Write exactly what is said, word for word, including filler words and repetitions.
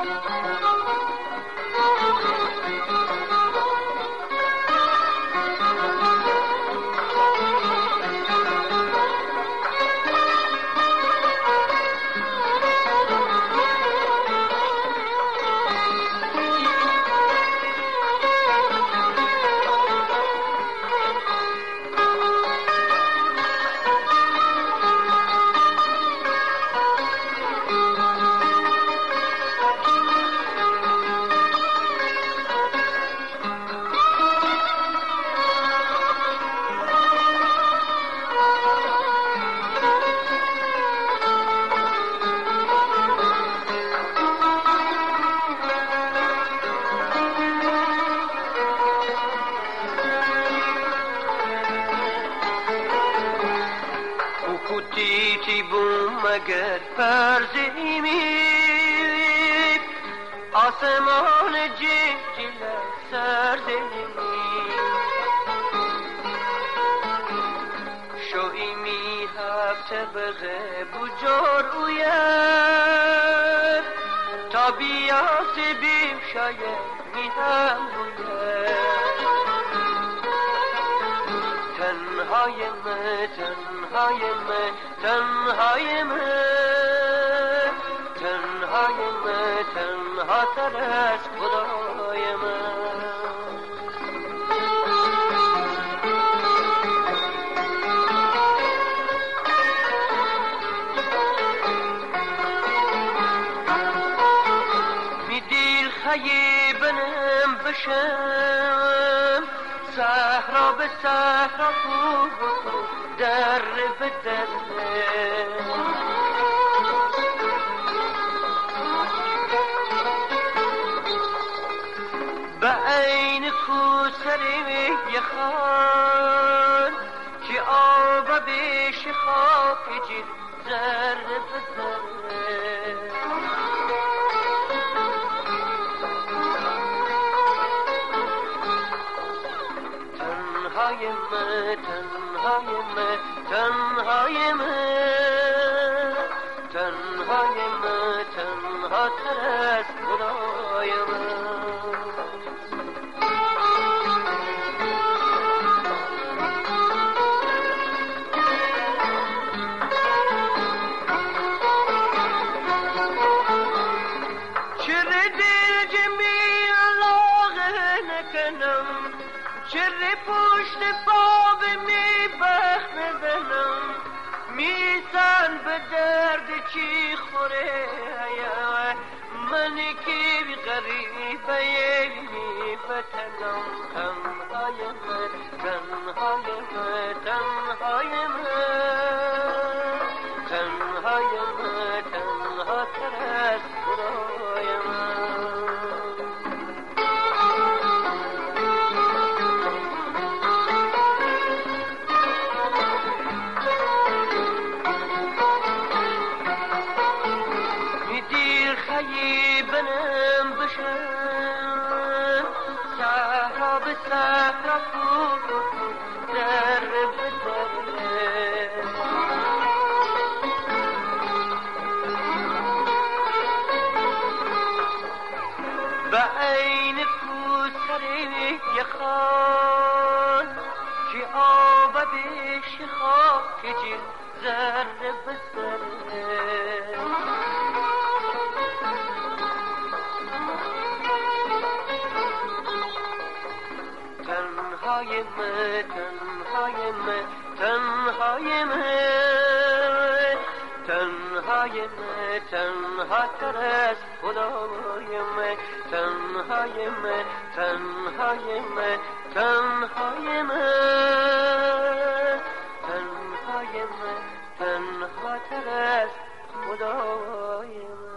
کوتیتی بوم مگر فرزی می آسمان جنجل سرزی شوی می هفته بغه بجار اوید تا بیاس بیم شاید می هم بوید تنهای من تنهای من تنهای من تنهای من تنها تر از خدای من می دیر خیبنم بشم صحرا به صحرا کو در به در به عین کوسری یخان که آب بیش خاک جید در به در تنهای من تنهای من تنهای من تنهای من تنها تر از خدای من چرا دل جمیع لاغه نکنم چرا پشت باب می بخ نزنم میزن به درد چی خوره من که غریبه می بتنم تنهای من تنهای من تنهای من تنهای من تنها تر از خدای من خیبنم بشم صحرا به صحرا کو در به در به عین کوسری یخان که آب بیش خاک جید ذره به ذره تنهای من تنهای من تنهای من تنهای من تنها تر از خدای من تنهای من تنهای من تنهای من تنهای من تنها تر از خدای من